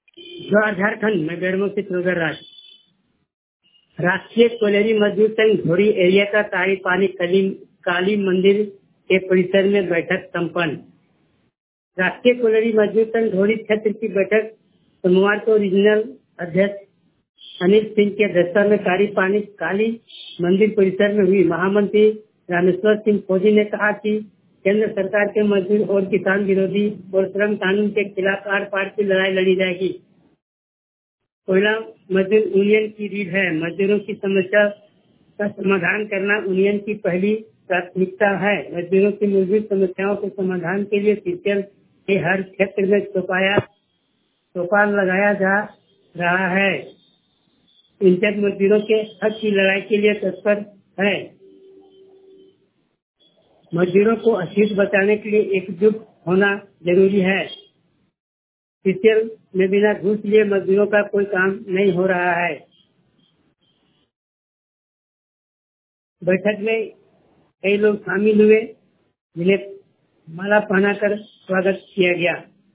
जवाहर झारखंड में बेरमो से चौधर राज। राष्ट्रीय कोयलरी मजदूर संघ धोरी एरिया का तारी पानी काली मंदिर के परिसर में बैठक संपन्न। राष्ट्रीय कोयलरी मजदूर संघ धोरी क्षेत्र की बैठक सोमवार को रीजनल अध्यक्ष अनिल सिंह की अध्यक्षता में तारी पानी काली मंदिर परिसर में हुई। महामंत्री रामेश्वर सिंह फौजी ने कहा कि केंद्र सरकार के मजदूर और किसान विरोधी और श्रम कानून के खिलाफ आर पार की लड़ाई लड़ी जाएगी। कोयला मजदूर यूनियन की रीढ़ है। मजदूरों की समस्या का समाधान करना यूनियन की पहली प्राथमिकता है। मजदूरों की मूलभूत समस्याओं के समाधान के लिए सीसीएल के हर क्षेत्र में चौपाल लगाया जा रहा है। इंटक मजदूरों के हक की लड़ाई के लिए तत्पर है। मजदूरों को अस्तित्व बचाने के लिए एकजुट होना जरूरी है। सीसीएल में बिना घूस लिए मजदूरों का कोई काम नहीं हो रहा है। बैठक में कई लोग शामिल हुए जिन्हें माला पहनाकर स्वागत किया गया।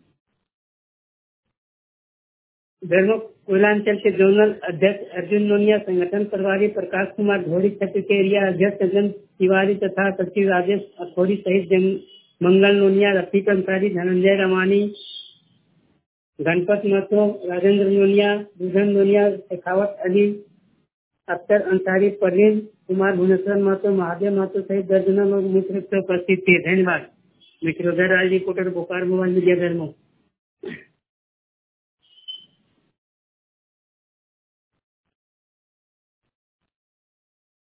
बेरमो कोयलांचल के जोनल अध्यक्ष अर्जुन नोनिया, संगठन प्रभारी प्रकाश कुमार, धोरी क्षेत्र के एरिया अध्यक्ष चंदन तिवारी तथा सचिव राजेश अखोरी सहित मंगल नोनिया, रफीक अंसारी, धनंजय रमानी, गणपत महतो, राजेंद्र नोनिया, बुधन नोनिया, शेखावत अली, अख्तर अंसारी, परवीन कुमार, भुवनेश्वर महतो, महादेव महतो सहित दर्जनों लोग मुख्य रूप से उपस्थित थे। धन्यवाद। मित्रों, reporter Bokaro mobile media Bermo.